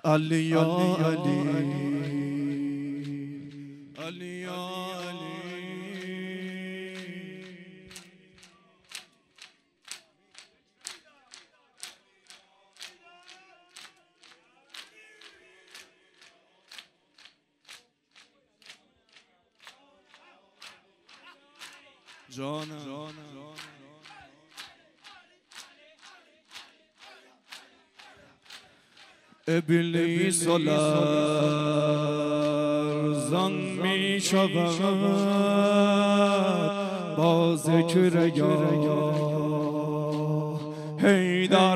علی یا علی علی یا علی جانم ابلیس لرزان می شود با ذکر یا حیدر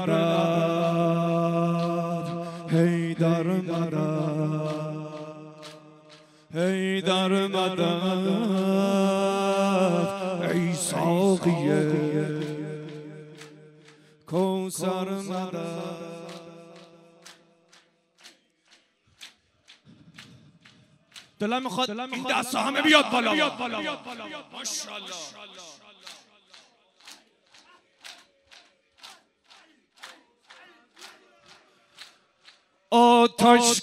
مدد حیدر مدد حیدر مدد ای ساقی کوثر مدد. دلم میخواد این دستا همه بیاد بالا. ماشاءالله. آتش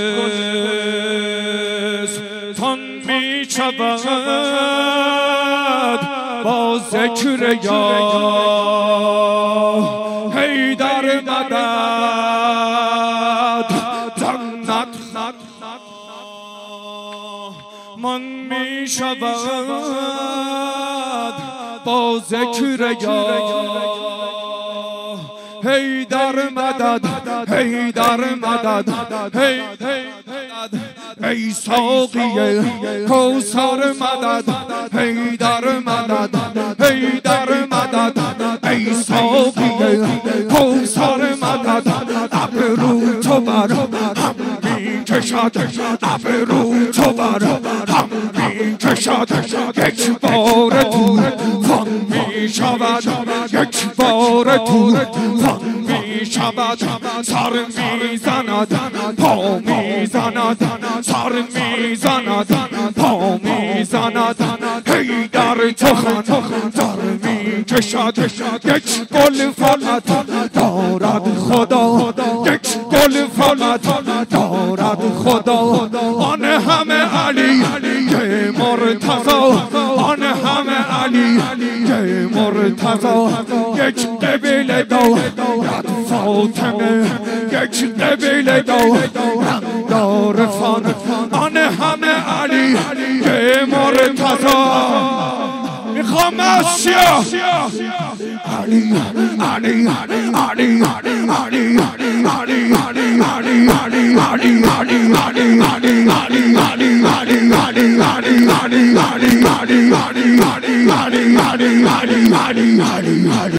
گلستان می شود با ذکر یا حیدر مدد. جنت من می شود با ذکر یا حیدر مدد حیدر مدد ای ساقی کوثر مدد حیدر مدد حیدر مدد ای ساقی کوثر مدد. ابرو تو بر هم می کشد ابرو تو بر هم می کشد یک بار طوفان می شود یک بار طوفان می شود. سر می زند پا می زند سر می زند پا می زند. حیدر تخن در می کشد یک گل فقط دارد خدا یک گل فقط دارد خدا. آن همه علی مرتضی آن همه علی مرتضی یک قبیله دارد فاطمه یک قبیله دار فان. آن همه علی مرتضی میخوام از شیعه علی علی علی علی علی علی